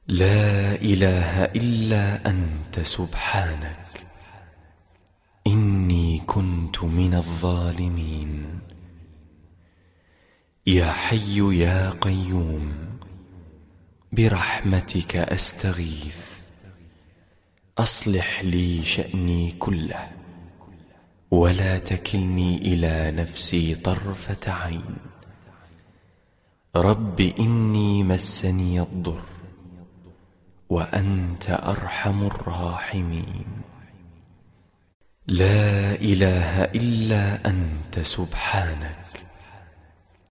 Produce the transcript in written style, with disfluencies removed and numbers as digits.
لا إله إلا أنت سبحانك إني كنت من الظالمين. يا حي يا قيوم برحمتك أستغيث، أصلح لي شأني كله ولا تكلني إلى نفسي طرفة عين. رب إني مسني الضر وأنت أرحم الراحمين. لا إله إلا أنت سبحانك